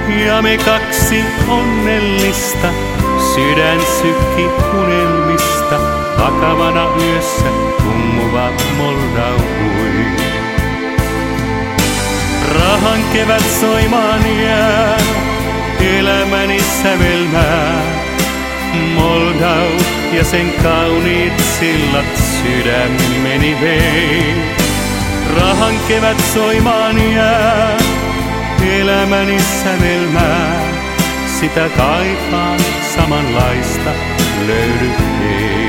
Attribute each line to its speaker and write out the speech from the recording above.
Speaker 1: Ja me kaksi onnellista, sydän sykki unelmista, vakavana yössä kummuva Moldau hui. Rahan kevät soimaan jää, elämäni sävelmää. Moldau ja sen kauniit sillat sydämeni vei. Rahan kevät soimaan jää, elämäni sävelmää. Sitä kaipaan, samanlaista löydy ei.